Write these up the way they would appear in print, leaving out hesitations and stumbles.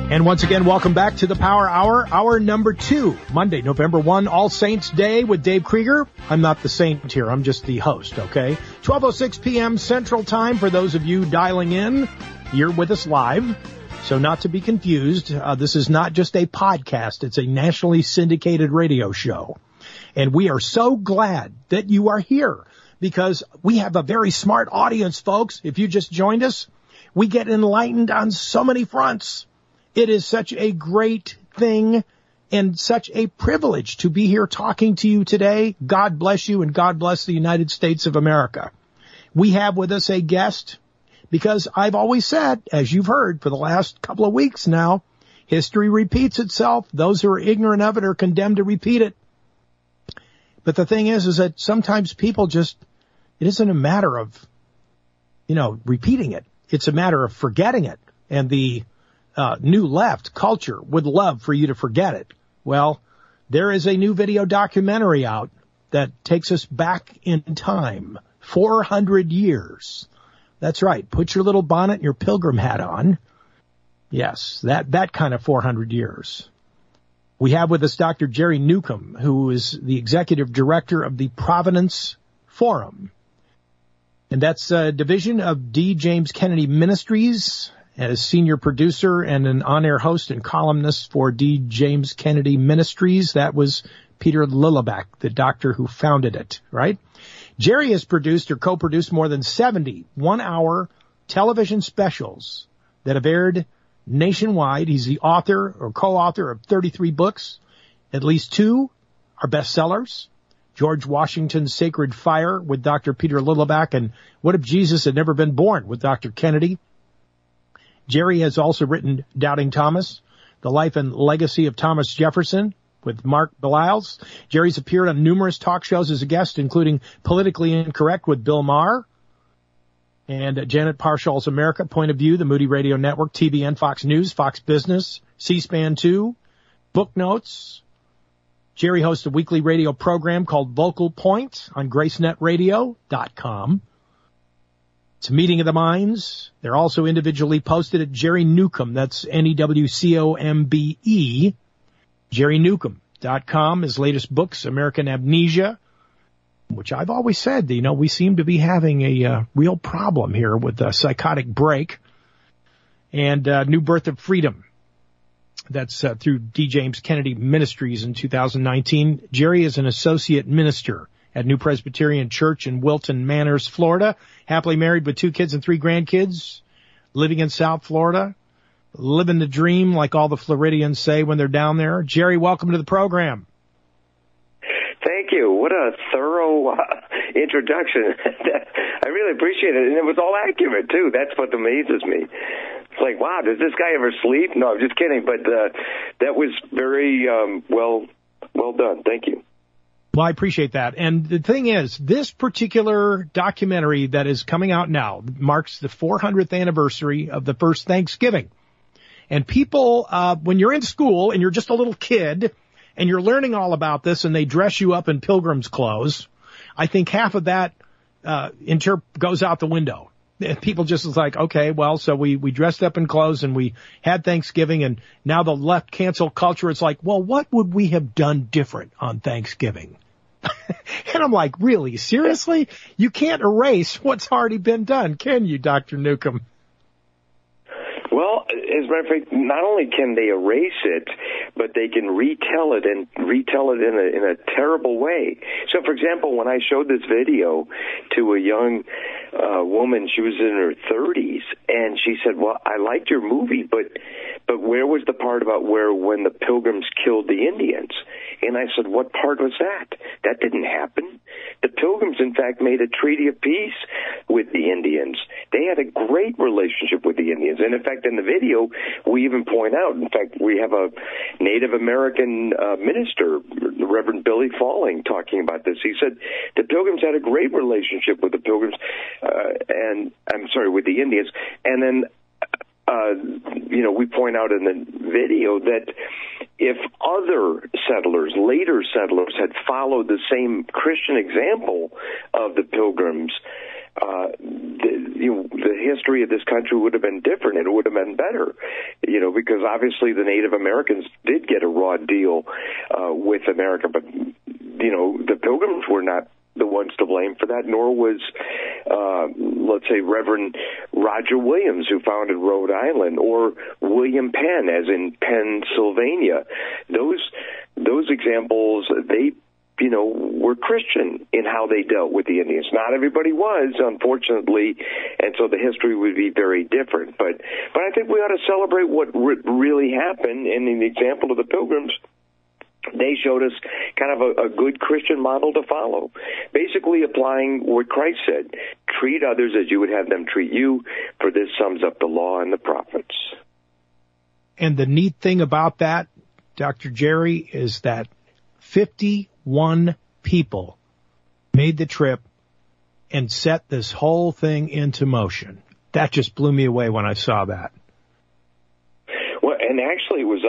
And once again, welcome back to the Power Hour, hour number 2, Monday, November 1, All Saints Day with Dave Krieger. I'm not the saint here. I'm just the host, okay? 12:06 p.m. Central Time for those of you dialing in. You're with us live. So not to be confused, this is not just a podcast. It's a nationally syndicated radio show. And we are so glad that you are here because we have a very smart audience, folks. If you just joined us, we get enlightened on so many fronts. It is such a great thing and such a privilege to be here talking to you today. God bless you and God bless the United States of America. We have with us a guest because I've always said, as you've heard for the last couple of weeks now, history repeats itself. Those who are ignorant of it are condemned to repeat it. But the thing is that sometimes people just, it isn't a matter of, repeating it. It's a matter of forgetting it. And the new left culture would love for you to forget it. Well, there is a new video documentary out that takes us back in time, 400 years. That's right. Put your little bonnet and your pilgrim hat on. Yes, that kind of 400 years. We have with us Dr. Jerry Newcomb, who is the executive director of the Providence Forum. And that's a division of D. James Kennedy Ministries. As senior producer and an on-air host and columnist for D. James Kennedy Ministries. That was Peter Lillibach, the doctor who founded it, right? Jerry has produced or co-produced more than 70 one-hour television specials that have aired nationwide. He's the author or co-author of 33 books. At least 2 are bestsellers. George Washington's Sacred Fire with Dr. Peter Lillibach and What If Jesus Had Never Been Born with Dr. Kennedy. Jerry has also written Doubting Thomas, The Life and Legacy of Thomas Jefferson with Mark Beliles. Jerry's appeared on numerous talk shows as a guest, including Politically Incorrect with Bill Maher and Janet Parshall's America Point of View, the Moody Radio Network, TBN, Fox News, Fox Business, C-SPAN 2, Book Notes. Jerry hosts a weekly radio program called Vocal Point on GraceNetRadio.com. It's a meeting of the minds. They're also individually posted at Jerry Newcomb. That's Newcombe. JerryNewcomb.com. His latest books, American Amnesia, which I've always said, we seem to be having a real problem here with a psychotic break. And New Birth of Freedom. That's through D. James Kennedy Ministries in 2019. Jerry is an associate minister at New Presbyterian Church in Wilton Manors, Florida. Happily married with 2 kids and 3 grandkids. Living in South Florida. Living the dream, like all the Floridians say when they're down there. Jerry, welcome to the program. Thank you. What a thorough introduction. I really appreciate it. And it was all accurate, too. That's what amazes me. It's like, wow, does this guy ever sleep? No, I'm just kidding. But that was very well done. Thank you. Well, I appreciate that. And the thing is, this particular documentary that is coming out now marks the 400th anniversary of the first Thanksgiving. And people, when you're in school and you're just a little kid and you're learning all about this and they dress you up in pilgrim's clothes, I think half of that goes out the window. People just is like, okay, well, so we dressed up in clothes and we had Thanksgiving, and now the left cancel culture, it's like, well, what would we have done different on Thanksgiving? And I'm like, really? Seriously? You can't erase what's already been done, can you, Dr. Newcomb? Well, as a matter of fact, not only can they erase it, but they can retell it in a terrible way. So, for example, when I showed this video to a young woman, she was in her 30s, and she said, well, I liked your movie, but where was the part about when the Pilgrims killed the Indians? And I said, what part was that? That didn't happen. The Pilgrims, in fact, made a treaty of peace with the Indians. They had a great relationship with the Indians. And, in fact, in the video, we even point out, in fact, we have a Native American minister, the Reverend Billy Falling, talking about this. He said the Pilgrims had a great relationship with the Pilgrims, with the Indians. And then, we point out in the video that if other later settlers, had followed the same Christian example of the Pilgrims, the history of this country would have been different. It would have been better, because obviously the Native Americans did get a raw deal with America, but the Pilgrims were not the ones to blame for that, nor was, let's say, Reverend Roger Williams, who founded Rhode Island, or William Penn, as in Pennsylvania. Those examples, they were Christian in how they dealt with the Indians. Not everybody was, unfortunately, and so the history would be very different. But I think we ought to celebrate what really happened. And in the example of the Pilgrims, they showed us kind of a good Christian model to follow, basically applying what Christ said: treat others as you would have them treat you, for this sums up the law and the prophets. And the neat thing about that, Dr. Jerry, is that 51 people made the trip and set this whole thing into motion. That just blew me away when I saw that. Well, and actually it was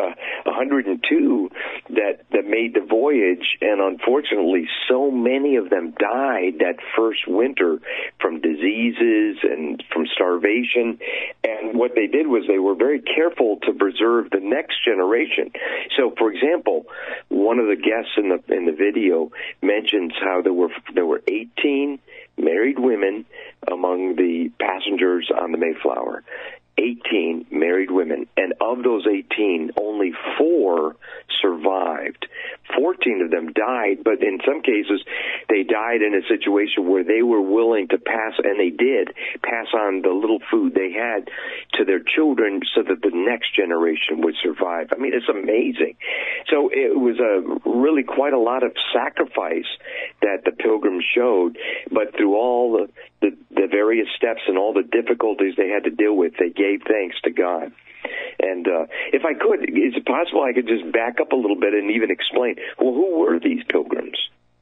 102 that made the voyage, and unfortunately so many of them died that first winter from diseases and from starvation. And what they did was they were very careful to preserve the next generation. So, for example, one of the guests in the video mentions how there were 18 married women among the passengers on the Mayflower. 18 married women, and of those 18, only 4 survived. 14 of them died, but in some cases, they died in a situation where they were willing to pass, and they did, pass on the little food they had to their children so that the next generation would survive. I mean, it's amazing. So it was really quite a lot of sacrifice that the Pilgrims showed, but through all the various steps and all the difficulties they had to deal with, they gave thanks to God. And if I could, is it possible I could just back up a little bit and even explain, well, who were these Pilgrims?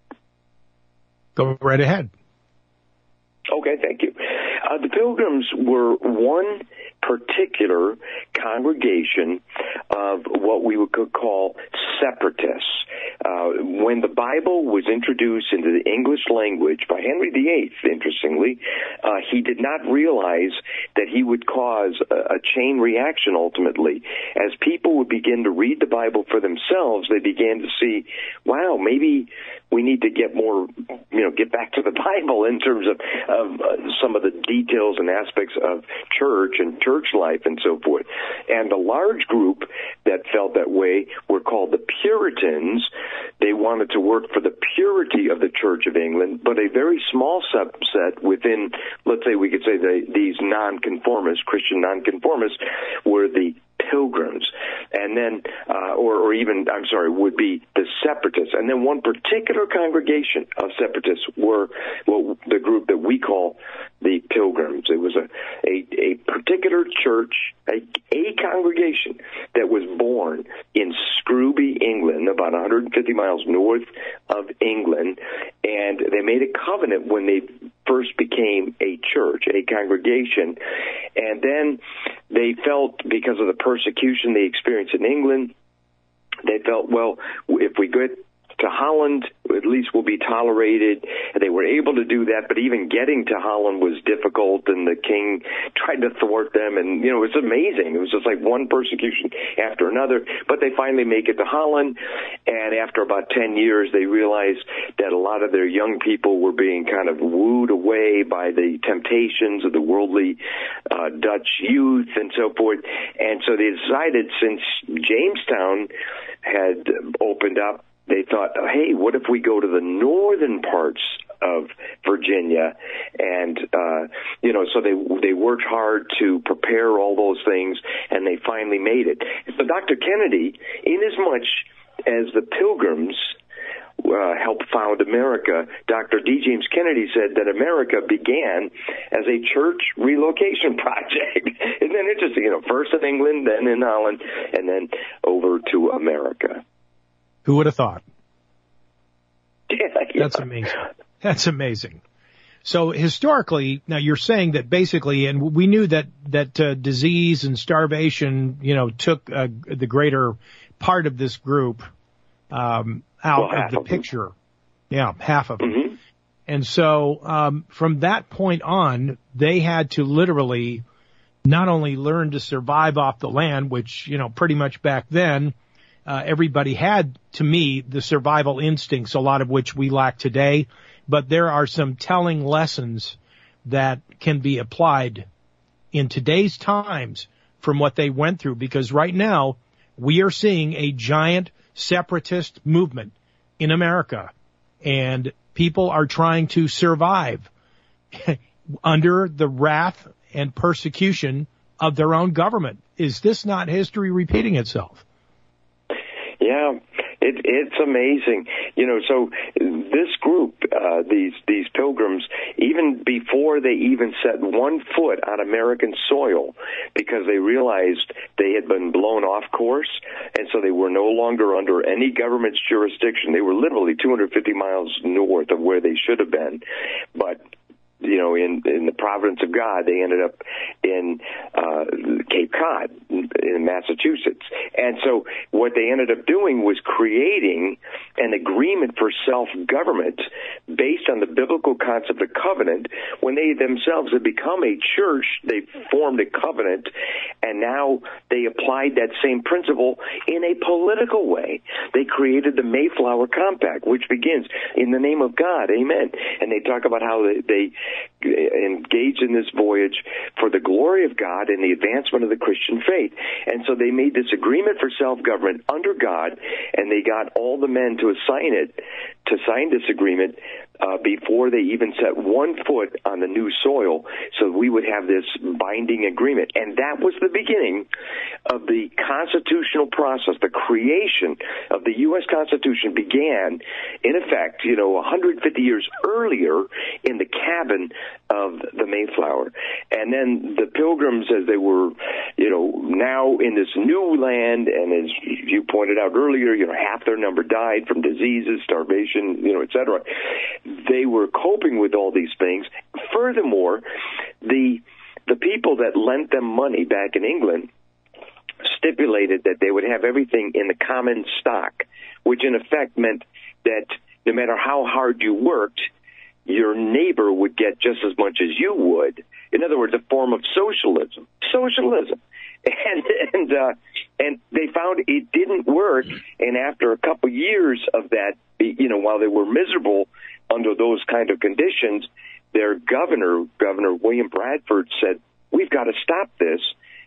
Go right ahead. Okay, thank you. The Pilgrims were one particular congregation of what we could call separatists. When the Bible was introduced into the English language by Henry VIII, interestingly, he did not realize that he would cause a chain reaction ultimately. As people would begin to read the Bible for themselves, they began to see, wow, maybe we need to get more, get back to the Bible in terms of some of the details and aspects of church and church life and so forth. And the large group that felt that way were called the Puritans. They wanted to work for the purity of the Church of England, but a very small subset within, let's say we could say these nonconformists, Christian nonconformists, were the Pilgrims, and then, would be the separatists. And then one particular congregation of separatists were the group that we call the Pilgrims. It was a particular church, a congregation that was born in Scrooby, England, about 150 miles north of England, and they made a covenant when they first became a church, a congregation, and then they felt, because of the persecution they experienced in England, they felt, well, if we get to Holland, at least we'll be tolerated. And they were able to do that, but even getting to Holland was difficult, and the king tried to thwart them, and, it was amazing. It was just like one persecution after another, but they finally make it to Holland, and after about 10 years, they realized that a lot of their young people were being kind of wooed away by the temptations of the worldly Dutch youth and so forth, and so they decided, since Jamestown had opened up, they thought, hey, what if we go to the northern parts of Virginia? And, so they worked hard to prepare all those things, and they finally made it. So Dr. Kennedy, inasmuch as the Pilgrims helped found America, Dr. D. James Kennedy said that America began as a church relocation project. Isn't that interesting? First in England, then in Holland, and then over to America. Who would have thought? Yeah. That's amazing. That's amazing. So historically, now you're saying that basically, and we knew that disease and starvation, took the greater part of this group out of the picture. Yeah, half of them. Mm-hmm. And so from that point on, they had to literally not only learn to survive off the land, which, pretty much back then, everybody had, to me, the survival instincts, a lot of which we lack today. But there are some telling lessons that can be applied in today's times from what they went through, because right now we are seeing a giant separatist movement in America, and people are trying to survive under the wrath and persecution of their own government. Is this not history repeating itself? Yeah, it's amazing. So this group, these pilgrims, even before they even set one foot on American soil, because they realized they had been blown off course, and so they were no longer under any government's jurisdiction. They were literally 250 miles north of where they should have been. But in the providence of God, they ended up in Cape Cod in Massachusetts. And so what they ended up doing was creating an agreement for self-government based on the biblical concept of covenant. When they themselves had become a church, they formed a covenant, and now they applied that same principle in a political way. They created the Mayflower Compact, which begins in the name of God, amen. And they talk about how they engage in this voyage for the glory of God and the advancement of the Christian faith. And so they made this agreement for self-government under God, and they got all the men to sign this agreement before they even set one foot on the new soil, so we would have this binding agreement. And that was the beginning of the constitutional process. The creation of the U.S. Constitution began, in effect, 150 years earlier in the cabin of the Mayflower. And then the Pilgrims, as they were, now in this new land, and as you pointed out earlier, half their number died from diseases, starvation, et cetera. They were coping with all these things. Furthermore, the people that lent them money back in England stipulated that they would have everything in the common stock, which in effect meant that no matter how hard you worked, your neighbor would get just as much as you would. In other words, a form of socialism. And they found it didn't work. And after a couple years of that, while they were miserable under those kind of conditions, their Governor William Bradford, said, "We've got to stop this.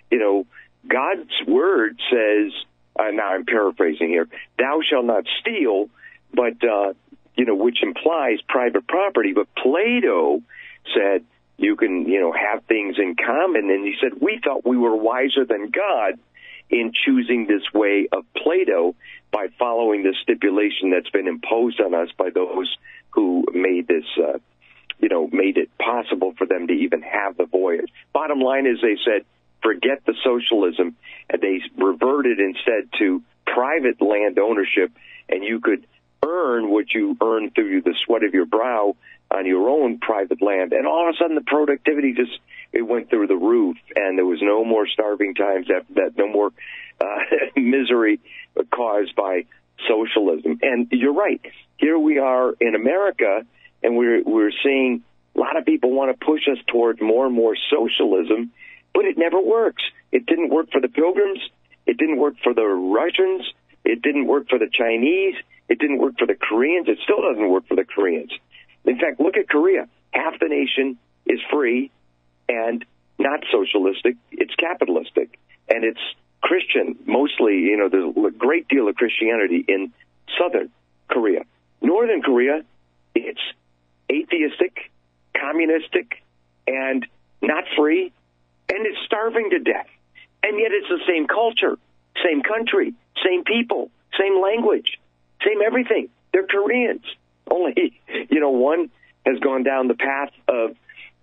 God's word says," now I'm paraphrasing here, "Thou shalt not steal," but which implies private property. But Plato said you can, have things in common. And he said, we thought we were wiser than God in choosing this way of Plato by following the stipulation that's been imposed on us by those who made this, made it possible for them to even have the voyage. Bottom line is, they said, forget the socialism, and they reverted instead to private land ownership, and you could earn what you earn through the sweat of your brow on your own private land. And all of a sudden the productivity it went through the roof, and there was no more starving times after that, no more misery caused by socialism. And you're right. Here we are in America, and we're seeing a lot of people want to push us toward more and more socialism, but it never works. It didn't work for the Pilgrims. It didn't work for the Russians. It didn't work for the Chinese. It didn't work for the Koreans. It still doesn't work for the Koreans. In fact, look at Korea. Half the nation is free and not socialistic. It's capitalistic. And it's Christian, mostly. There's a great deal of Christianity in southern Korea. Northern Korea, it's atheistic, communistic, and not free, and it's starving to death. And yet it's the same culture, same country, same people, same language, same everything. They're Koreans. Only, one has gone down the path of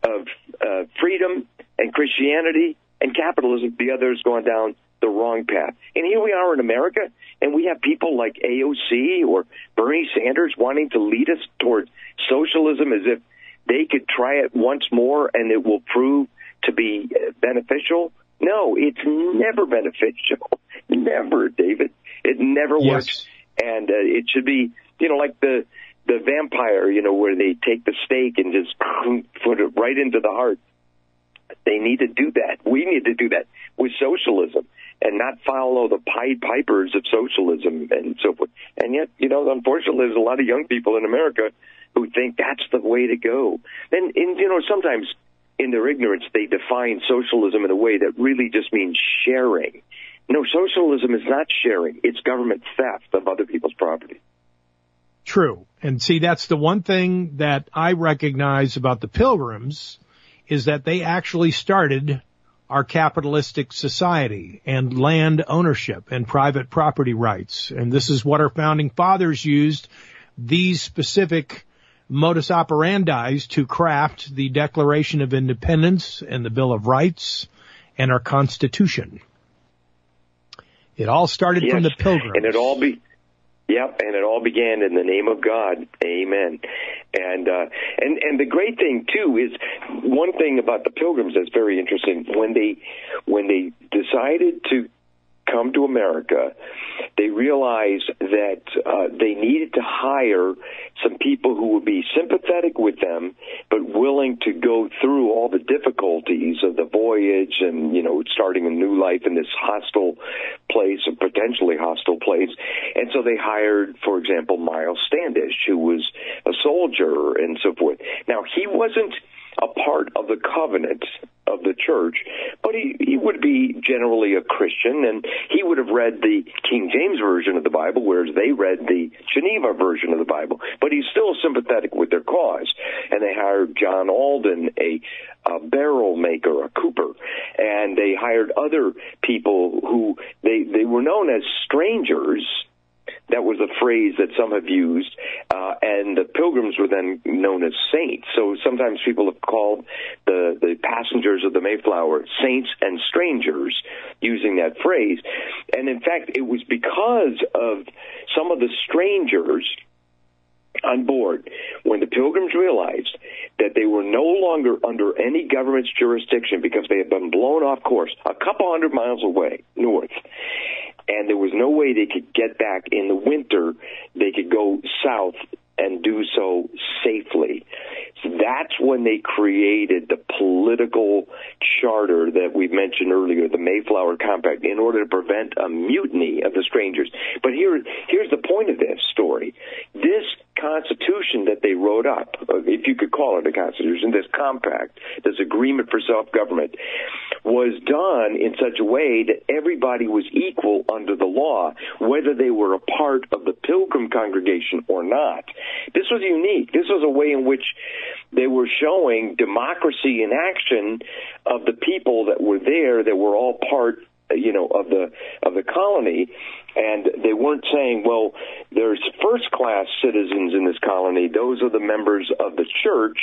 freedom and Christianity and capitalism. The other has gone down the wrong path. And here we are in America, and we have people like AOC or Bernie Sanders wanting to lead us towards socialism as if they could try it once more and it will prove to be beneficial. No, it's never beneficial. Never, David. It never works. And it should be, like the the vampire, where they take the stake and just put it right into the heart. They need to do that. We need to do that with socialism and not follow the Pied Pipers of socialism and so forth. And yet, unfortunately, there's a lot of young people in America who think that's the way to go. And sometimes in their ignorance, they define socialism in a way that really just means sharing. No, socialism is not sharing. It's government theft of other people's property. True. And see, that's the one thing that I recognize about the Pilgrims is that they actually started our capitalistic society and land ownership and private property rights. And this is what our founding fathers used, these specific modus operandi to craft the Declaration of Independence and the Bill of Rights and our Constitution. It all started from the Pilgrims. And it all began in the name of God. Amen. And the great thing too is one thing about the Pilgrims that's very interesting. When they decided to come to America, they realized that they needed to hire some people who would be sympathetic with them, but willing to go through all the difficulties of the voyage and, starting a new life in this hostile place, a potentially hostile place. And so they hired, for example, Miles Standish, who was a soldier and so forth. Now, he wasn't a part of the covenant of the church, but he would be generally a Christian, and he would have read the King James Version of the Bible, whereas they read the Geneva version of the Bible, but he's still sympathetic with their cause. And they hired John Alden, a barrel maker, a cooper, and they hired other people who they were known as strangers. That was a phrase that some have used, and the Pilgrims were then known as saints. So sometimes people have called the passengers of the Mayflower saints and strangers, using that phrase. And in fact, it was because of some of the strangers on board when the Pilgrims realized that they were no longer under any government's jurisdiction because they had been blown off course a couple hundred miles away north. And there was no way they could get back in the winter. They could go south and do so safely. So that's when they created the political charter that we mentioned earlier, the Mayflower Compact, in order to prevent a mutiny of the strangers. But here's the point of this story. This Constitution that they wrote up, if you could call it a Constitution, this compact, this agreement for self-government, was done in such a way that everybody was equal under the law, whether they were a part of the Pilgrim congregation or not. This was unique. This was a way in which they were showing democracy in action of the people that were there, that were all part, of the colony. And they weren't saying, well, there's first-class citizens in this colony. Those are the members of the church,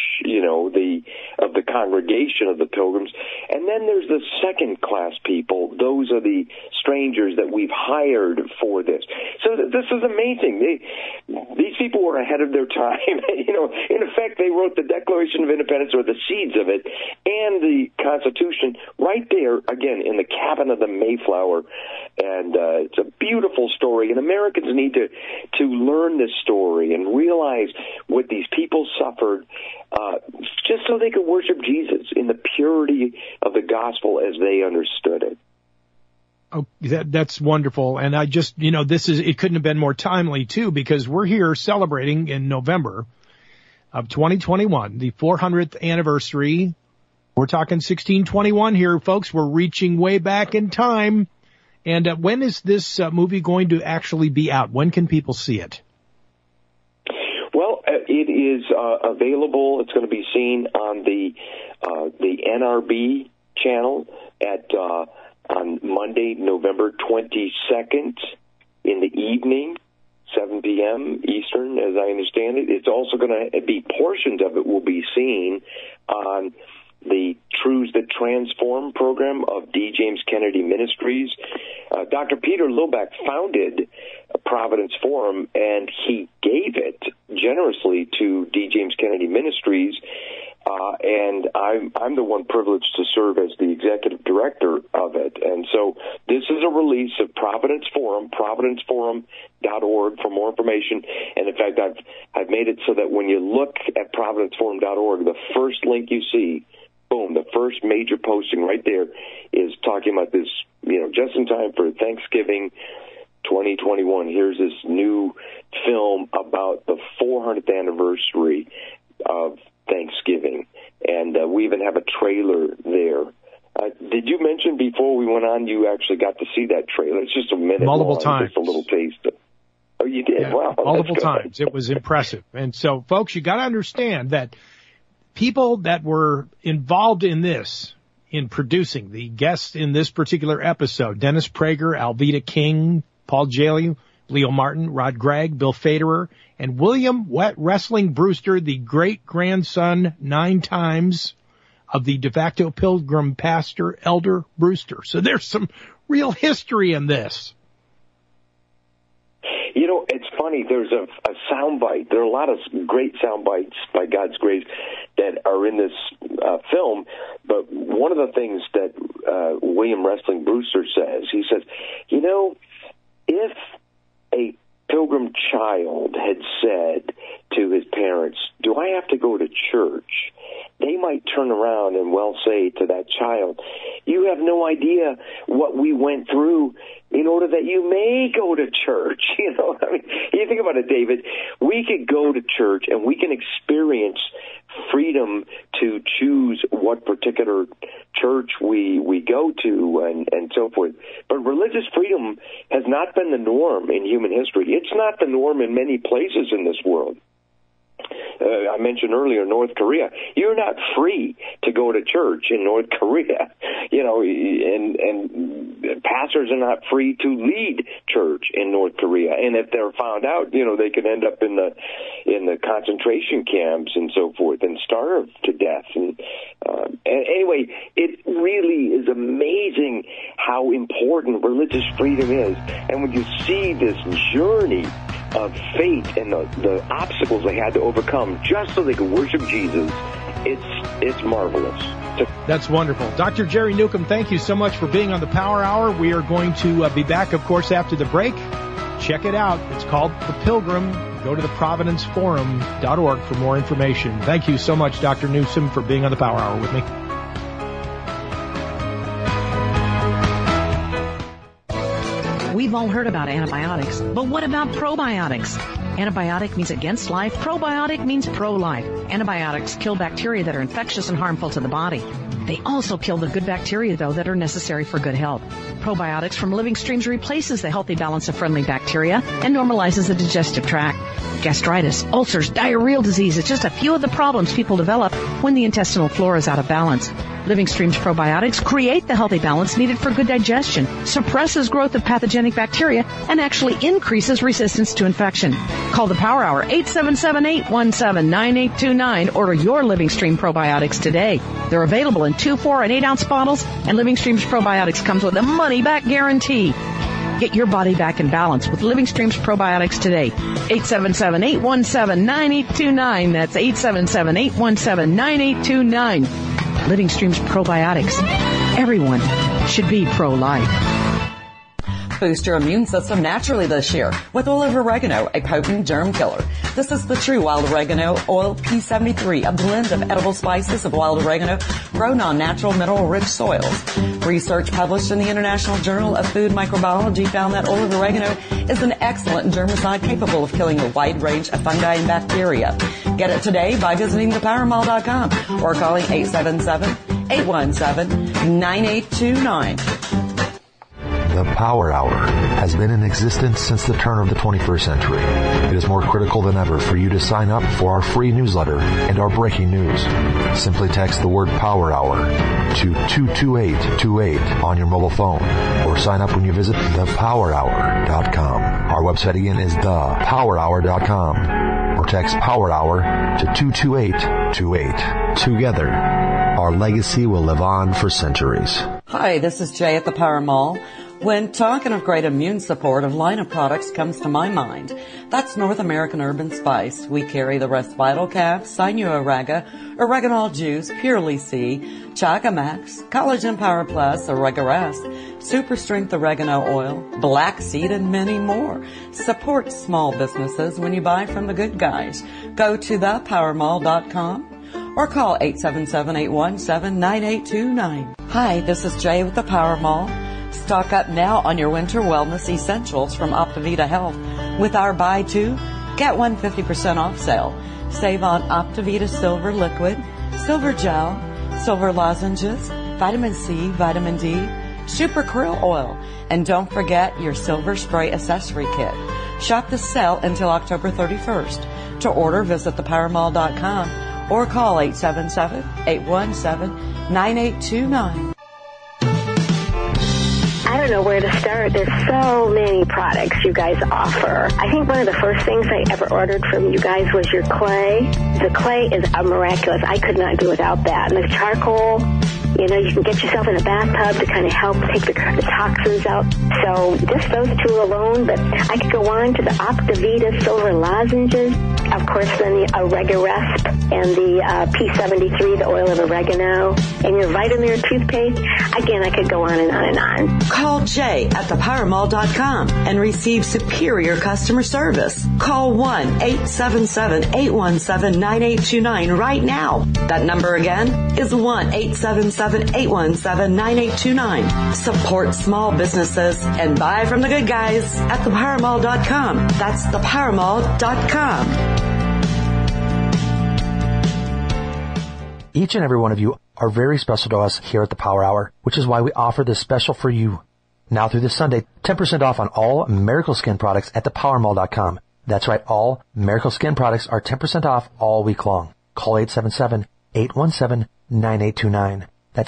of the congregation of the Pilgrims. And then there's the second-class people. Those are the strangers that we've hired for this. So this is amazing. These people were ahead of their time. In effect, they wrote the Declaration of Independence, or the seeds of it, and the Constitution right there, again, in the cabin of the Mayflower. And it's a beautiful story, and Americans need to learn this story and realize what these people suffered just so they could worship Jesus in the purity of the gospel as they understood it. Oh, that's wonderful. And I just, it couldn't have been more timely too, because we're here celebrating in November of 2021, the 400th anniversary. We're talking 1621 here, folks. We're reaching way back in time. And when is this movie going to actually be out? When can people see it? Well, it is available. It's going to be seen on the NRB channel on Monday, November 22nd in the evening, 7 p.m. Eastern, as I understand it. It's also going to be portions of it will be seen on the Truths That Transform program of D. James Kennedy Ministries. Dr. Peter Lillback founded Providence Forum, and he gave it generously to D. James Kennedy Ministries and I'm the one privileged to serve as the executive director of it. And so this is a release of Providence Forum, providenceforum.org for more information. And in fact, I've made it so that when you look at providenceforum.org, the first link you see, boom, the first major posting right there is talking about this, just in time for Thanksgiving 2021. Here's this new film about the 400th anniversary of Thanksgiving, and we even have a trailer there. Did you mention before we went on you actually got to see that trailer? It's just a minute multiple long, times. Just a little taste. Oh, you did? Yeah, wow. Multiple times. It was impressive. And so, folks, you got to understand that people that were involved in this, in producing, the guests in this particular episode, Dennis Prager, Alveda King, Paul Jaley, Leo Martin, Rod Gregg, Bill Faderer, and William Wet Wrestling Brewster, the great-grandson 9 times of the de facto Pilgrim pastor, Elder Brewster. So there's some real history in this. It's funny. There's a soundbite. There are a lot of great sound bites, by God's grace, that are in this film. But one of the things that William Wrestling Brewster says, he says, if a Pilgrim child had said to his parents, "Do I have to go to church?" they might turn around and say to that child, "You have no idea what we went through in order that you may go to church." You think about it, David. We could go to church and we can experience freedom to choose what particular church we go to and so forth. But religious freedom has not been the norm in human history. It's not the norm in many places in this world. I mentioned earlier North Korea. You're not free to go to church in North Korea, and pastors are not free to lead church in North Korea. And if they're found out, they could end up in the concentration camps and so forth and starve to death. And anyway, it really is amazing how important religious freedom is. And when you see this journey of faith and the obstacles they had to overcome just so they could worship Jesus, it's marvelous. That's wonderful. Dr. Jerry Newcomb, thank you so much for being on the Power Hour. We are going to be back, of course, after the break. Check it out. It's called The Pilgrim. Go to the providenceforum.org for more information. Thank you so much, Dr. Newsom, for being on the Power Hour with me. We've all heard about antibiotics, but what about probiotics? Antibiotic means against life. Probiotic means pro-life. Antibiotics kill bacteria that are infectious and harmful to the body. They also kill the good bacteria, though, that are necessary for good health. Probiotics from Living Streams replaces the healthy balance of friendly bacteria and normalizes the digestive tract. Gastritis, ulcers, diarrheal disease is just a few of the problems people develop when the intestinal flora is out of balance. Living Streams probiotics create the healthy balance needed for good digestion, suppresses growth of pathogenic bacteria, and actually increases resistance to infection. Call the Power Hour, 877-817-9829. Order your Living Stream probiotics today. They're available in 2, 4, and 8-ounce bottles, and Living Streams probiotics comes with a money-back guarantee. Get your body back in balance with Living Streams probiotics today. 877-817-9829. That's 877-817-9829. Living Streams probiotics. Everyone should be pro-life. Boost your immune system naturally this year with olive oregano, a potent germ killer. This is the true wild oregano oil P73, a blend of edible spices of wild oregano grown on natural mineral-rich soils. Research published in the International Journal of Food Microbiology found that olive oregano is an excellent germicide capable of killing a wide range of fungi and bacteria. Get it today by visiting thepowermall.com or calling 877-817-9829. The Power Hour has been in existence since the turn of the 21st century. It is more critical than ever for you to sign up for our free newsletter and our breaking news. Simply text the word Power Hour to 22828 on your mobile phone or sign up when you visit thepowerhour.com. Our website again is thepowerhour.com or text Power Hour to 22828. Together, our legacy will live on for centuries. Hi, this is Jay at the Power Mall. When talking of great immune support, a line of products comes to my mind. That's North American Urban Spice. We carry the Respital Calf, Sinuoraga, Oreganol Juice, Purely C, Chaga Max, Collagen Power Plus, Oregarest, Super Strength Oregano Oil, Black Seed, and many more. Support small businesses when you buy from the good guys. Go to thepowermall.com or call 877-817-9829. Hi, this is Jay with the Power Mall. Stock up now on your winter wellness essentials from Optivita Health with our buy two, get one 50% off sale. Save on Optivita Silver Liquid, Silver Gel, Silver Lozenges, Vitamin C, Vitamin D, Super Krill Oil, and don't forget your Silver Spray Accessory Kit. Shop the sale until October 31st. To order, visit thepowermall.com or call 877-817-9829. I don't know where to start. There's so many products you guys offer. I think one of the first things I ever ordered from you guys was your clay. The clay is miraculous. I could not do without that. And the charcoal, you know, you can get yourself in a bathtub to kind of help take the toxins out. So just those two alone, but I could go on to the Optivita Silver Lozenges, of course, then the Oregarest and the P73, the oil of oregano, and your Vitamir toothpaste. Again, I could go on and on and on. Call Jay at thepowermall.com and receive superior customer service. Call 1-877-817-9829 right now. That number again is 1-877-817-9829. Support small businesses and buy from the good guys at thepowermall.com. That's thepowermall.com. Each and every one of you are very special to us here at the Power Hour, which is why we offer this special for you. Now through this Sunday, 10% off on all Miracle Skin products at thepowermall.com. That's right, all Miracle Skin products are 10% off all week long. Call 877-817-9829. That's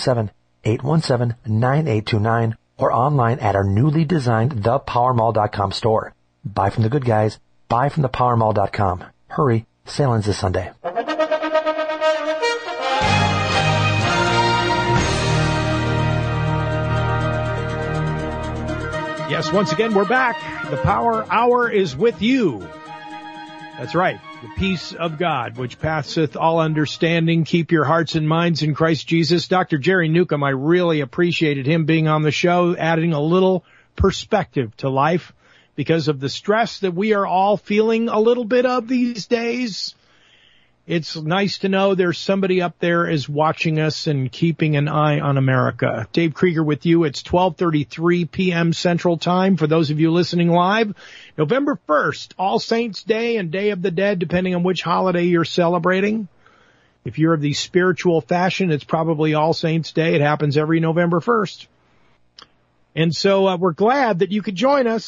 877-817-9829 or online at our newly designed thepowermall.com store. Buy from the good guys. Buy from thepowermall.com. Hurry, sale ends this Sunday. Yes, once again, we're back. The Power Hour is with you. That's right. The peace of God, which passeth all understanding. Keep your hearts and minds in Christ Jesus. Dr. Jerry Newcomb, I really appreciated him being on the show, adding a little perspective to life because of the stress that we are all feeling a little bit of these days. It's nice to know there's somebody up there is watching us and keeping an eye on America. Dave Krieger with you. It's 12:33 p.m. Central Time for those of you listening live. November 1st, All Saints Day and Day of the Dead, depending on which holiday you're celebrating. If you're of the spiritual fashion, it's probably All Saints Day. It happens every November 1st. And so we're glad that you could join us.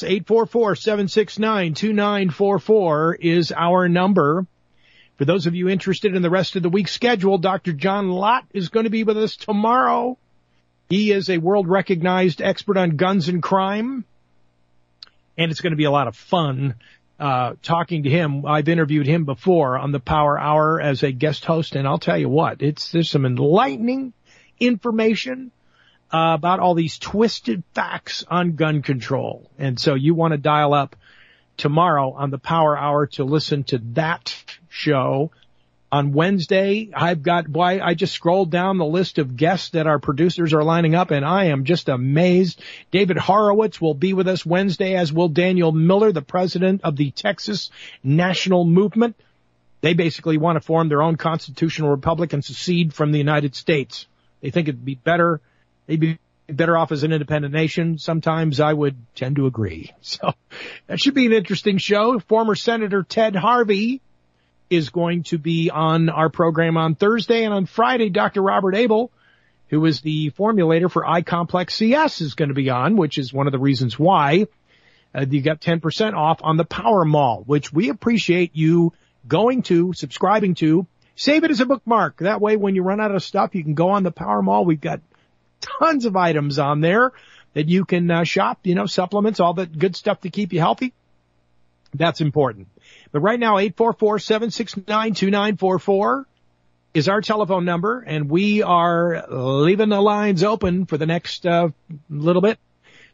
844-769-2944 is our number. For those of you interested in the rest of the week's schedule, Dr. John Lott is going to be with us tomorrow. He is a world-recognized expert on guns and crime, and it's going to be a lot of fun talking to him. I've interviewed him before on the Power Hour as a guest host, and I'll tell you what, there's some enlightening information about all these twisted facts on gun control. And so you want to dial up tomorrow on the Power Hour to listen to that show. On Wednesday, I just scrolled down the list of guests that our producers are lining up, and I am just amazed. David Horowitz will be with us Wednesday, as will Daniel Miller, the president of the Texas National Movement. They basically want to form their own constitutional republic and secede from the United States. They think it'd be better. They'd be better off as an independent nation. Sometimes I would tend to agree. So that should be an interesting show. Former Senator Ted Harvey is going to be on our program on Thursday, and on Friday, Dr. Robert Abel, who is the formulator for I-Complex CS, is going to be on, which is one of the reasons why you got 10% off on the Power Mall, which we appreciate you going to, subscribing to. Save it as a bookmark. That way, when you run out of stuff, you can go on the Power Mall. We've got tons of items on there that you can shop, supplements, all that good stuff to keep you healthy. That's important. But right now, 844-769-2944 is our telephone number, and we are leaving the lines open for the next little bit.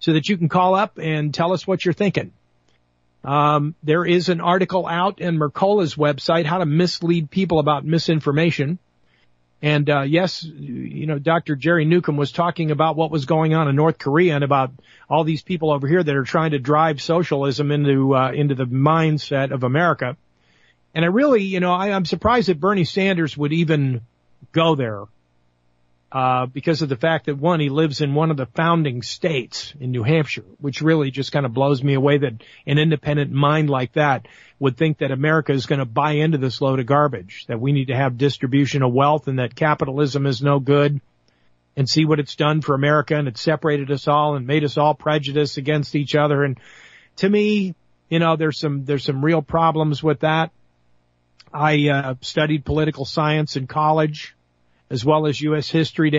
so that you can call up and tell us what you're thinking. There is an article out in Mercola's website, How to Mislead People About Misinformation. And, yes, Dr. Jerry Newcomb was talking about what was going on in North Korea and about all these people over here that are trying to drive socialism into the mindset of America. And I really, I'm surprised that Bernie Sanders would even go there, because of the fact that, one, he lives in one of the founding states in New Hampshire, which really just kind of blows me away that an independent mind like that would think that America is going to buy into this load of garbage, that we need to have distribution of wealth and that capitalism is no good, and see what it's done for America, and it's separated us all and made us all prejudiced against each other. And to me, there's some real problems with that. I studied political science in college, as well as U.S. history to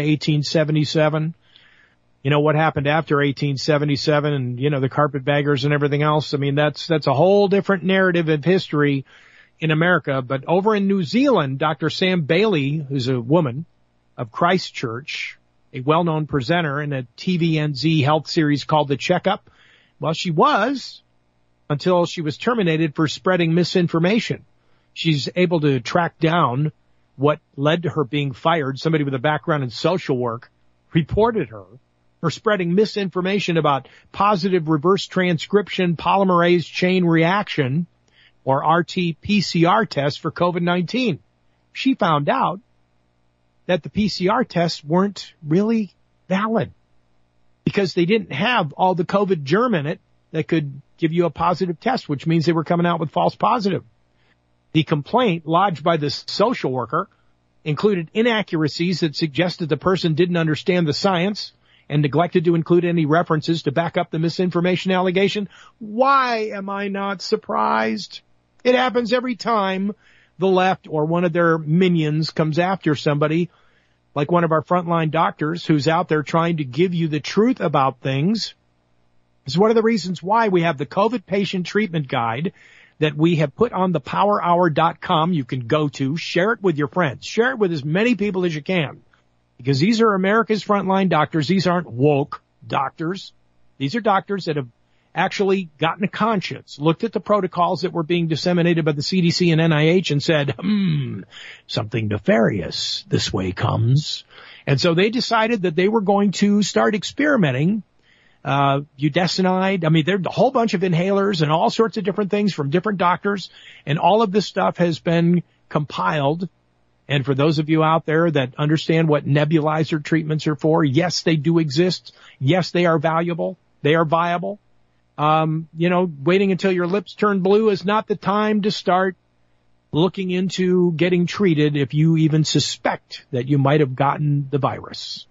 1877. What happened after 1877 and, the carpetbaggers and everything else. I mean, that's a whole different narrative of history in America. But over in New Zealand, Dr. Sam Bailey, who's a woman of Christchurch, a well-known presenter in a TVNZ health series called The Checkup. Well, she was until she was terminated for spreading misinformation. She's able to track down what led to her being fired. Somebody with a background in social work reported her for spreading misinformation about positive reverse transcription polymerase chain reaction, or RT-PCR test for COVID-19. She found out that the PCR tests weren't really valid because they didn't have all the COVID germ in it that could give you a positive test, which means they were coming out with false positive. The complaint lodged by the social worker included inaccuracies that suggested the person didn't understand the science and neglected to include any references to back up the misinformation allegation. Why am I not surprised? It happens every time the left or one of their minions comes after somebody, like one of our frontline doctors who's out there trying to give you the truth about things. It's one of the reasons why we have the COVID patient treatment guide that we have put on thepowerhour.com. You can go to, share it with your friends, share it with as many people as you can, because these are America's frontline doctors. These aren't woke doctors. These are doctors that have actually gotten a conscience, looked at the protocols that were being disseminated by the CDC and NIH and said, something nefarious this way comes. And so they decided that they were going to start experimenting budesonide. I mean, there's a whole bunch of inhalers and all sorts of different things from different doctors. And all of this stuff has been compiled. And for those of you out there that understand what nebulizer treatments are for, yes, they do exist. Yes, they are valuable. They are viable. Waiting until your lips turn blue is not the time to start looking into getting treated if you even suspect that you might have gotten the virus.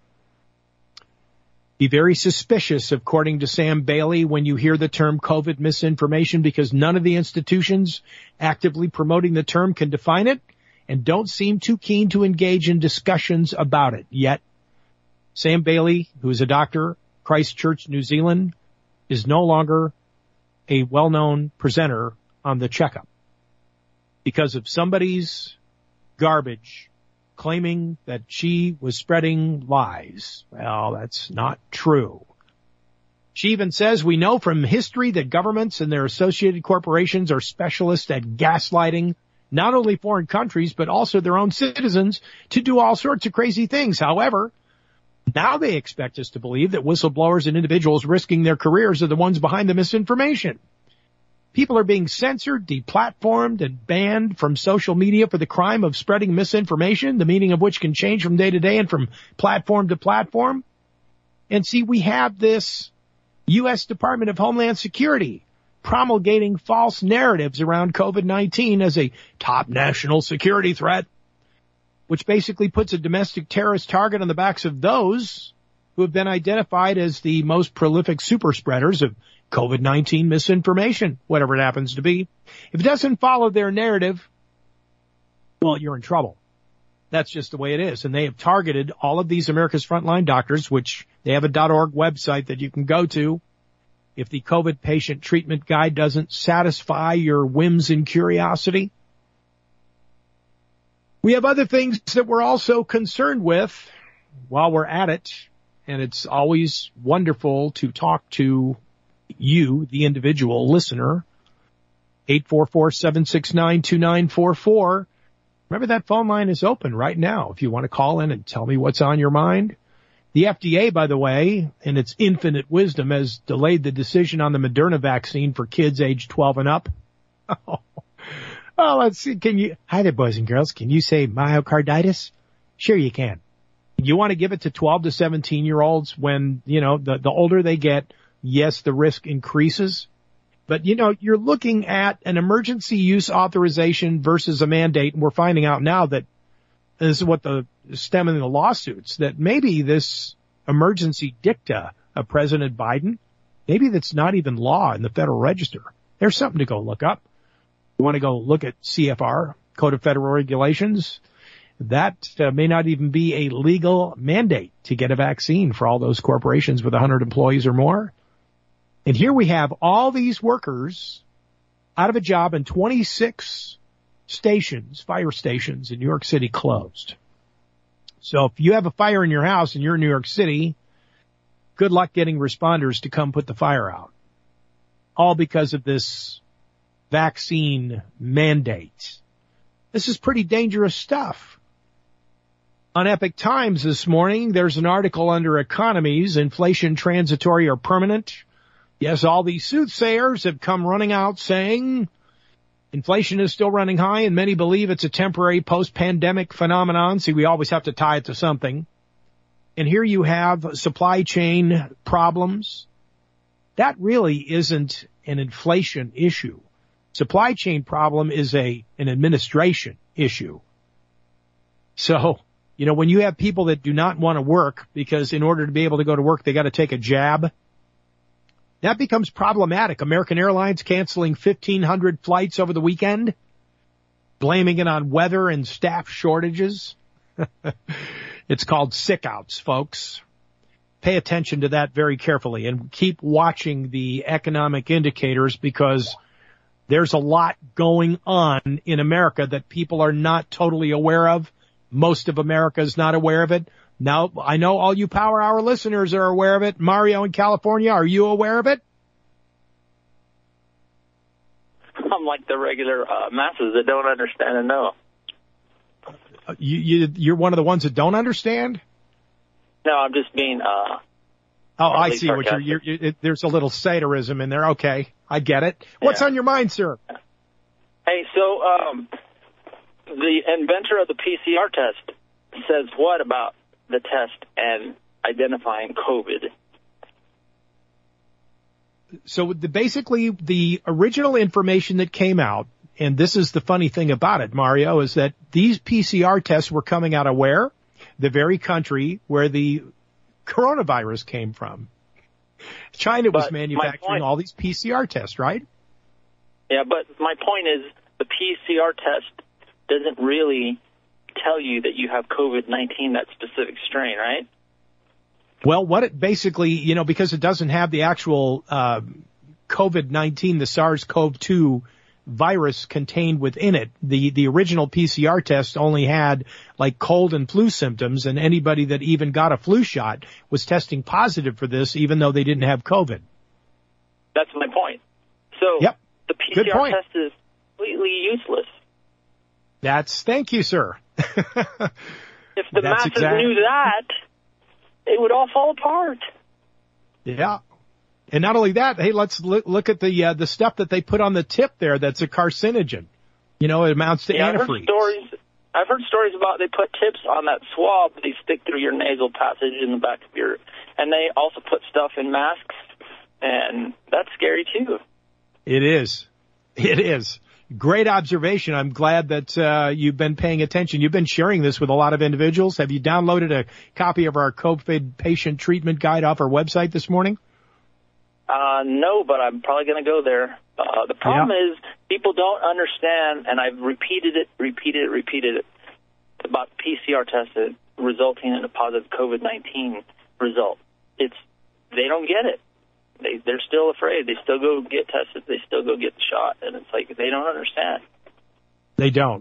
Be very suspicious, according to Sam Bailey, when you hear the term COVID misinformation, because none of the institutions actively promoting the term can define it and don't seem too keen to engage in discussions about it yet. Sam Bailey, who is a doctor, Christchurch, New Zealand, is no longer a well-known presenter on The Checkup because of somebody's garbage claiming that she was spreading lies. Well, that's not true. She even says, we know from history that governments and their associated corporations are specialists at gaslighting not only foreign countries, but also their own citizens to do all sorts of crazy things. However, now they expect us to believe that whistleblowers and individuals risking their careers are the ones behind the misinformation. People are being censored, deplatformed, and banned from social media for the crime of spreading misinformation, the meaning of which can change from day to day and from platform to platform. And see, we have this U.S. Department of Homeland Security promulgating false narratives around COVID-19 as a top national security threat, which basically puts a domestic terrorist target on the backs of those who have been identified as the most prolific super spreaders of COVID-19 misinformation, whatever it happens to be. If it doesn't follow their narrative, well, you're in trouble. That's just the way it is. And they have targeted all of these America's Frontline Doctors, which they have a .org website that you can go to. If the COVID patient treatment guide doesn't satisfy your whims and curiosity. We have other things that we're also concerned with while we're at it. and it's always wonderful to talk to you, the individual listener. 844-769-2944. Remember, that phone line is open right now if you want to call in and tell me what's on your mind. The FDA, by the way, in its infinite wisdom, has delayed the decision on the Moderna vaccine for kids aged 12 and up. Oh, let's see. Hi there, boys and girls. Can you say myocarditis? Sure you can. You want to give it to 12 to 17-year-olds when, the older they get, yes, the risk increases. But, you're looking at an emergency use authorization versus a mandate, and we're finding out now that this is what the stemming the lawsuits, that maybe this emergency dicta of President Biden, maybe that's not even law in the Federal Register. There's something to go look up. You want to go look at CFR, Code of Federal Regulations. That may not even be a legal mandate to get a vaccine for all those corporations with 100 employees or more. And here we have all these workers out of a job, and 26 fire stations in New York City closed. So if you have a fire in your house and you're in New York City, good luck getting responders to come put the fire out. All because of this vaccine mandate. This is pretty dangerous stuff. On Epic Times this morning, there's an article under economies, inflation transitory or permanent. Yes, all these soothsayers have come running out saying inflation is still running high, and many believe it's a temporary post-pandemic phenomenon. See, we always have to tie it to something. And here you have supply chain problems. That really isn't an inflation issue. Supply chain problem is an administration issue. So, when you have people that do not want to work because in order to be able to go to work, they got to take a jab, that becomes problematic. American Airlines canceling 1,500 flights over the weekend, blaming it on weather and staff shortages. It's called sick outs, folks. Pay attention to that very carefully and keep watching the economic indicators, because there's a lot going on in America that people are not totally aware of. Most of America is not aware of it. Now, I know all you Power Hour listeners are aware of it. Mario in California, are you aware of it? I'm like the regular masses that don't understand and know. You're one of the ones that don't understand? No, I'm just being I see sarcastic. What you're there's a little satirism in there. Okay, I get it. What's on your mind, sir? Hey, so the inventor of the PCR test says what about the test and identifying COVID? So basically the original information that came out, and this is the funny thing about it, Mario, is that these PCR tests were coming out of where? The very country where the coronavirus came from. China was manufacturing all these PCR tests, right? Yeah, but my point is the PCR test doesn't really tell you that you have COVID-19, that specific strain, right? Well, what it basically, because it doesn't have the actual COVID-19, the SARS-CoV-2 virus contained within it. The original PCR test only had like cold and flu symptoms, and anybody that even got a flu shot was testing positive for this, even though they didn't have COVID. That's my point. So the PCR test is completely useless. Thank you, sir. If the masses knew that, it would all fall apart. Yeah. And not only that, hey, let's look at the stuff that they put on the tip there that's a carcinogen. It amounts to antifreeze. I've heard stories about they put tips on that swab that they stick through your nasal passage in the back of your, and they also put stuff in masks, and that's scary too. It is. Great observation. I'm glad that you've been paying attention. You've been sharing this with a lot of individuals. Have you downloaded a copy of our COVID patient treatment guide off our website this morning? No, but I'm probably going to go there. The problem is people don't understand, and I've repeated it, about PCR tests resulting in a positive COVID-19 result. They don't get it. They're still afraid. They still go get tested. They still go get the shot. And it's like they don't understand. They don't.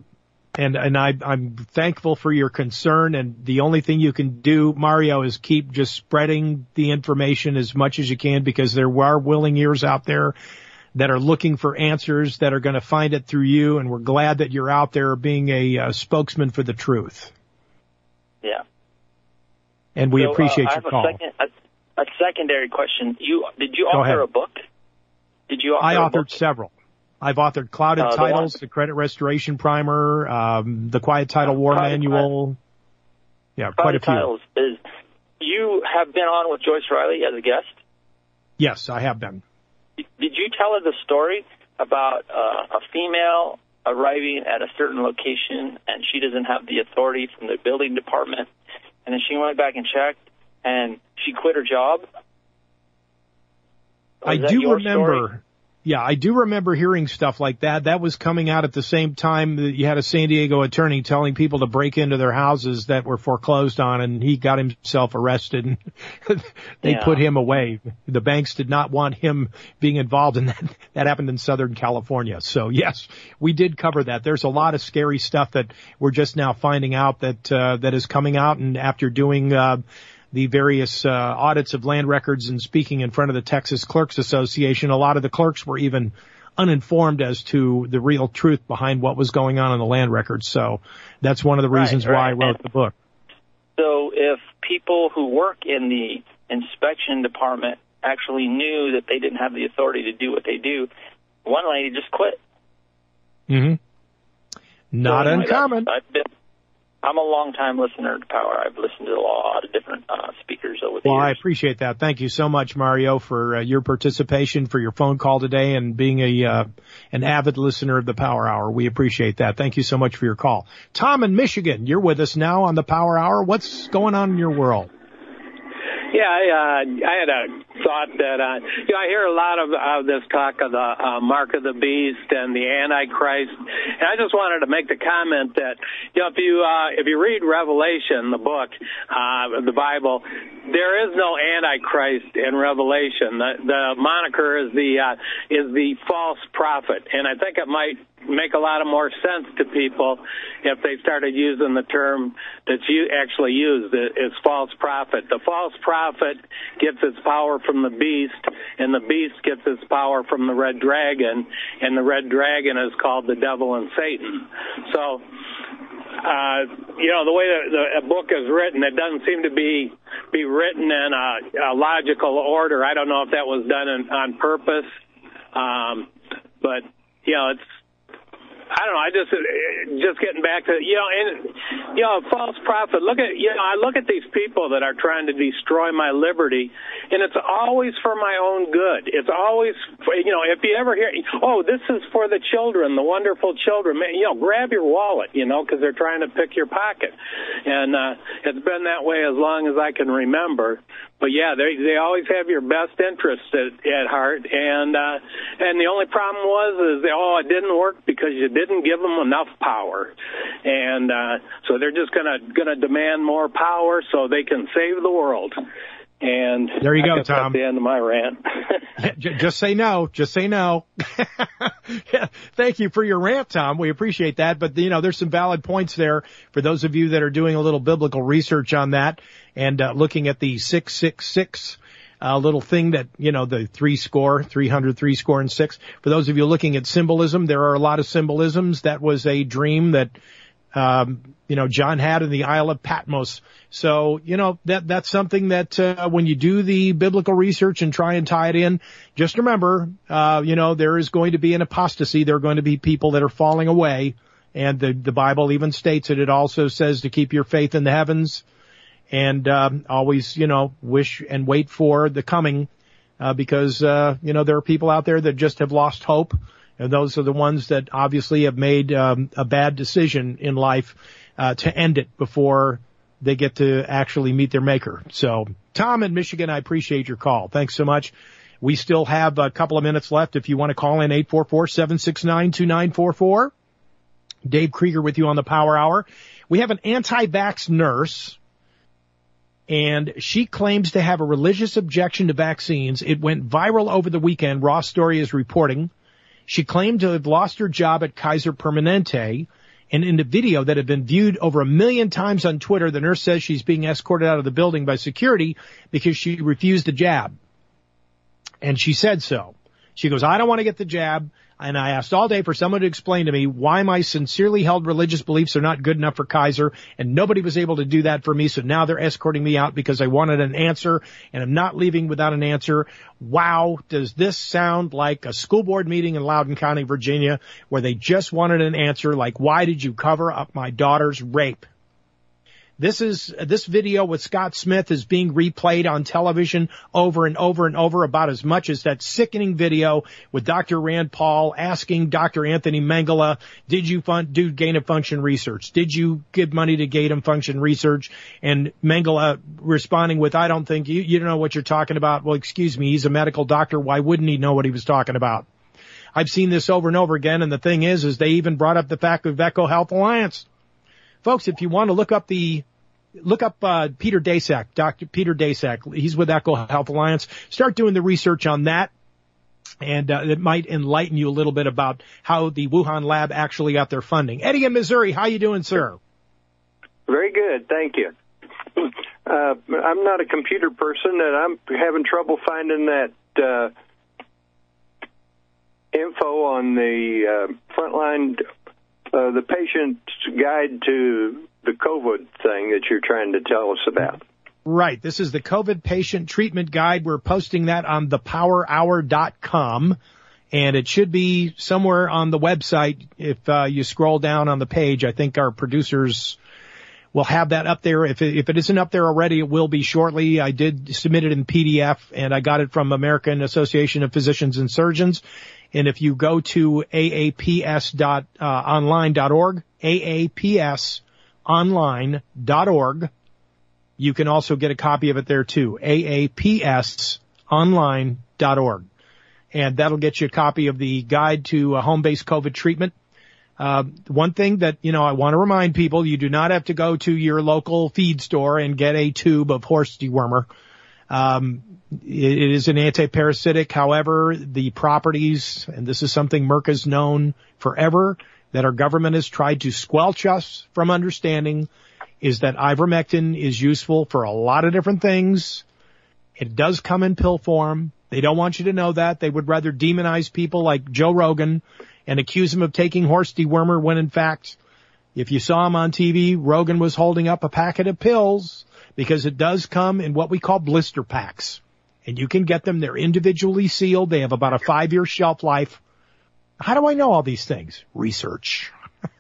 And I'm thankful for your concern, and the only thing you can do, Mario, is keep just spreading the information as much as you can, because there are willing ears out there that are looking for answers, that are going to find it through you, and we're glad that you're out there being a spokesman for the truth. Yeah. And we appreciate your call. A secondary question. Did you author a book? I authored several. I've authored Clouded Titles, the Credit Restoration Primer, the Quiet Title War Manual. Yeah, quite a few. Titles you have been on with Joyce Riley as a guest? Yes, I have been. Did you tell her the story about a female arriving at a certain location and she doesn't have the authority from the building department, and then she went back and checked and she quit her job? I do remember. Yeah, I do remember hearing stuff like that. That was coming out at the same time that you had a San Diego attorney telling people to break into their houses that were foreclosed on, and he got himself arrested, and they put him away. The banks did not want him being involved in that. That happened in Southern California. So, yes, we did cover that. There's a lot of scary stuff that we're just now finding out that is coming out, and after doing the various audits of land records and speaking in front of the Texas Clerks Association, a lot of the clerks were even uninformed as to the real truth behind what was going on in the land records. So that's one of the reasons why I wrote the book. So if people who work in the inspection department actually knew that they didn't have the authority to do what they do, one lady just quit. Mm-hmm. Not uncommon. I'm a long-time listener to Power. I've listened to a lot of different speakers over the years. Well, I appreciate that. Thank you so much, Mario, for your participation, for your phone call today, and being an avid listener of the Power Hour. We appreciate that. Thank you so much for your call. Tom in Michigan, you're with us now on the Power Hour. What's going on in your world? Yeah, I had a thought that I hear a lot of this talk of the mark of the beast and the Antichrist, and I just wanted to make the comment that if you read Revelation, the book, the Bible, there is no Antichrist in Revelation. The moniker is the false prophet, and I think it might make a lot of more sense to people if they started using the term that's actually used. It's false prophet. The false prophet gets its power from the beast, and the beast gets its power from the red dragon, and the red dragon is called the devil and Satan. So, the way the book is written, it doesn't seem to be written in a logical order. I don't know if that was done on purpose, but it's. I don't know. I just getting back to false prophet. I look at these people that are trying to destroy my liberty, and it's always for my own good. It's always, if you ever hear, this is for the children, the wonderful children. Grab your wallet, because they're trying to pick your pocket, and it's been that way as long as I can remember. But yeah, they always have your best interest at heart, and the only problem is it didn't work because you didn't give them enough power, and so they're just gonna demand more power so they can save the world. And there you go, Tom. That's the end of my rant. Just say no. Just say no. Yeah, thank you for your rant, Tom. We appreciate that. But, there's some valid points there for those of you that are doing a little biblical research on that and looking at the 666 little thing that, the 300, 6. For those of you looking at symbolism, there are a lot of symbolisms. That was a dream that John had in the Isle of Patmos. So, that's something that, when you do the biblical research and try and tie it in, just remember, there is going to be an apostasy. There are going to be people that are falling away. And the Bible even states it. It also says to keep your faith in the heavens and, always, wish and wait for the coming, because, there are people out there that just have lost hope. And those are the ones that obviously have made a bad decision in life to end it before they get to actually meet their maker. So, Tom in Michigan, I appreciate your call. Thanks so much. We still have a couple of minutes left. If you want to call in, 844-769-2944. Dave Krieger with you on the Power Hour. We have an anti-vax nurse, and she claims to have a religious objection to vaccines. It went viral over the weekend. Raw Story is reporting. She claimed to have lost her job at Kaiser Permanente, And in the video that had been viewed over 1 million times on Twitter, the nurse says she's being escorted out of the building by security because she refused the jab. And she said so. She goes, I don't want to get the jab. And I asked all day for someone to explain to me why my sincerely held religious beliefs are not good enough for Kaiser. And nobody was able to do that for me. So now they're escorting me out because I wanted an answer, and I'm not leaving without an answer. Wow. Does this sound like a school board meeting in Loudoun County, Virginia, where they just wanted an answer like, why did you cover up my daughter's rape? This video with Scott Smith is being replayed on television over and over and over about as much as that sickening video with Dr. Rand Paul asking Dr. Anthony Mengele, did you do gain of function research? Did you give money to gain of function research? And Mengele responding with, I don't think you don't know what you're talking about. Well, excuse me, he's a medical doctor. Why wouldn't he know what he was talking about? I've seen this over and over again, and the thing is they even brought up the fact of Echo Health Alliance. Folks, if you want to look up Peter Daszak, Dr. Peter Daszak. He's with Echo Health Alliance. Start doing the research on that, and it might enlighten you a little bit about how the Wuhan lab actually got their funding. Eddie in Missouri, how you doing, sir? Very good, thank you. I'm not a computer person, and I'm having trouble finding that info on the frontline, the patient's guide to the COVID thing that you're trying to tell us about. Right. This is the COVID patient treatment guide. We're posting that on thepowerhour.com, and it should be somewhere on the website. If you scroll down on the page, I think our producers will have that up there. If it isn't up there already, it will be shortly. I did submit it in PDF, and I got it from American Association of Physicians and Surgeons. And if you go to aaps.online.org, aapsonline.org, you can also get a copy of it there too, aapsonline.org. And that'll get you a copy of the guide to home-based COVID treatment. One thing that, I want to remind people, you do not have to go to your local feed store and get a tube of horse dewormer. It is an anti-parasitic. However, the properties, and this is something Merck has known forever, that our government has tried to squelch us from understanding, is that ivermectin is useful for a lot of different things. It does come in pill form. They don't want you to know that. They would rather demonize people like Joe Rogan and accuse him of taking horse dewormer when, in fact, if you saw him on TV, Rogan was holding up a packet of pills, because it does come in what we call blister packs. And you can get them. They're individually sealed. They have about a 5-year shelf life. How do I know all these things? Research.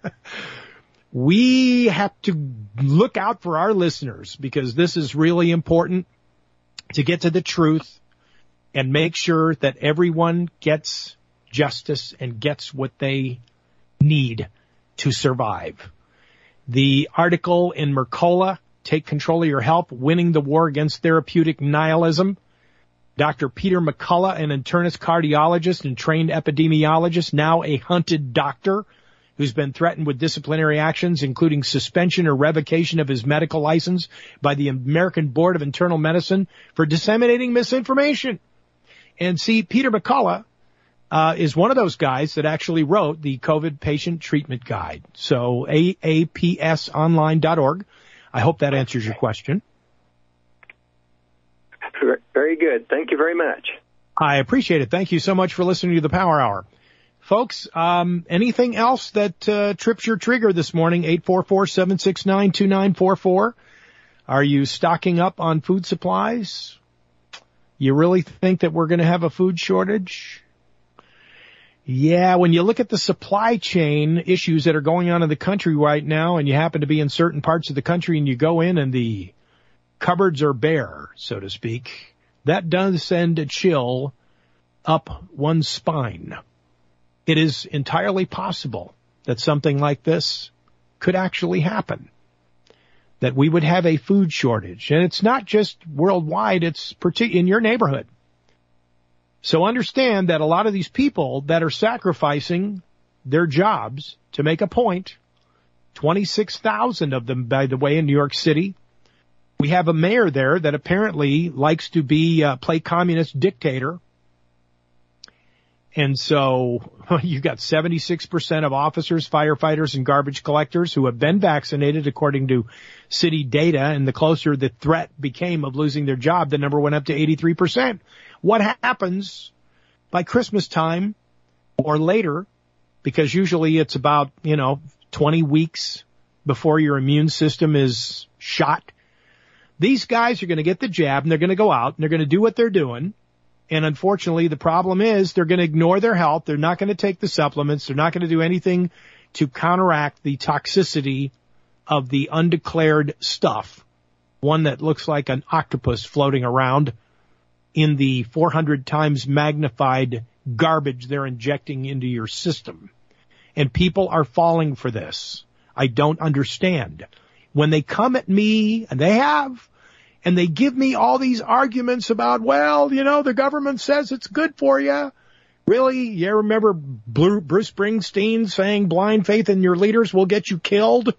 We have to look out for our listeners, because this is really important to get to the truth and make sure that everyone gets justice and gets what they need to survive. The article in Mercola, Take Control of Your Health, Winning the War Against Therapeutic Nihilism. Dr. Peter McCullough, an internist cardiologist and trained epidemiologist, now a hunted doctor, who's been threatened with disciplinary actions, including suspension or revocation of his medical license by the American Board of Internal Medicine for disseminating misinformation. And see, Peter McCullough is one of those guys that actually wrote the COVID patient treatment guide. So aapsonline.org. I hope that answers your question. Very good. Thank you very much. I appreciate it. Thank you so much for listening to the Power Hour. Folks, anything else that trips your trigger this morning? 844-769-2944. Are you stocking up on food supplies? You really think that we're going to have a food shortage? Yeah, when you look at the supply chain issues that are going on in the country right now, and you happen to be in certain parts of the country and you go in and the cupboards are bare, so to speak, that does send a chill up one's spine. It is entirely possible that something like this could actually happen, that we would have a food shortage. And it's not just worldwide, it's in your neighborhood. So understand that a lot of these people that are sacrificing their jobs to make a point, 26,000 of them, by the way, in New York City. We have a mayor there that apparently likes to play communist dictator. And so you got 76% of officers, firefighters, and garbage collectors who have been vaccinated, according to city data. And the closer the threat became of losing their job, the number went up to 83%. What happens by Christmas time or later, because usually it's about, 20 weeks before your immune system is shot. These guys are going to get the jab, and they're going to go out, and they're going to do what they're doing. And unfortunately, the problem is they're going to ignore their health. They're not going to take the supplements. They're not going to do anything to counteract the toxicity of the undeclared stuff, one that looks like an octopus floating around in the 400 times magnified garbage they're injecting into your system. And people are falling for this. I don't understand. When they come at me, and they have, and they give me all these arguments about, the government says it's good for you. Really? You remember Bruce Springsteen saying blind faith in your leaders will get you killed?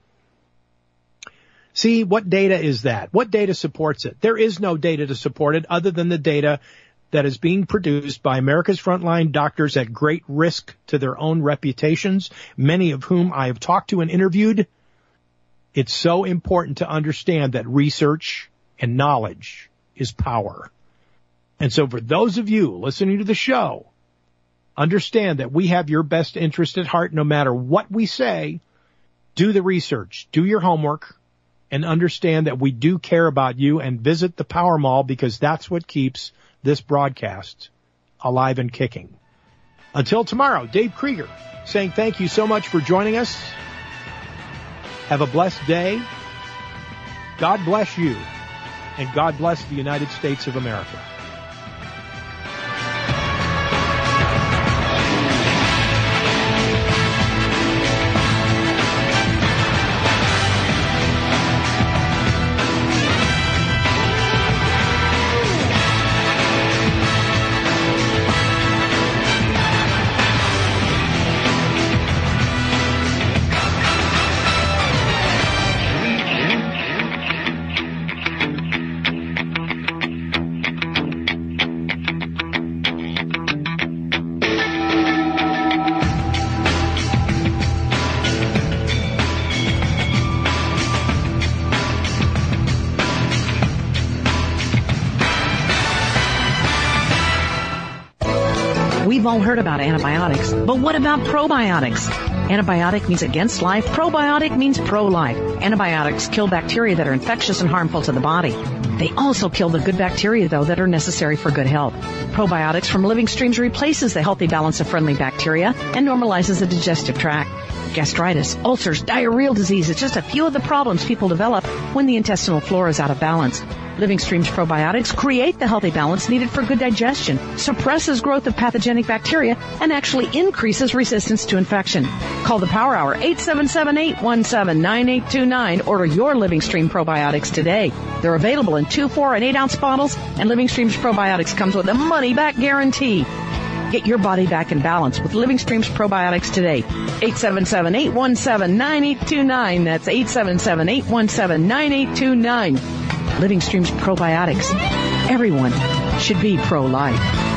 See, what data is that? What data supports it? There is no data to support it other than the data that is being produced by America's frontline doctors at great risk to their own reputations, many of whom I have talked to and interviewed. It's so important to understand that research and knowledge is power. And so for those of you listening to the show, understand that we have your best interest at heart no matter what we say. Do the research, do your homework, and understand that we do care about you, and visit the Power Mall, because that's what keeps this broadcast alive and kicking. Until tomorrow, Dave Krieger saying thank you so much for joining us. Have a blessed day. God bless you, and God bless the United States of America. We've all heard about antibiotics, but what about probiotics? Antibiotic means against life. Probiotic means pro-life. Antibiotics kill bacteria that are infectious and harmful to the body. They also kill the good bacteria, though, that are necessary for good health. Probiotics from Living Streams replaces the healthy balance of friendly bacteria and normalizes the digestive tract. Gastritis, ulcers, diarrheal disease is just a few of the problems people develop when the intestinal flora is out of balance. Living Streams probiotics create the healthy balance needed for good digestion, suppresses growth of pathogenic bacteria, and actually increases resistance to infection. Call the Power Hour, 877-817-9829. Order your Living Stream probiotics today. They're available in 2, 4, and 8-ounce bottles, and Living Streams probiotics comes with a money-back guarantee. Get your body back in balance with Living Streams probiotics today. 877-817-9829. That's 877-817-9829. Living Streams probiotics. Everyone should be pro-life.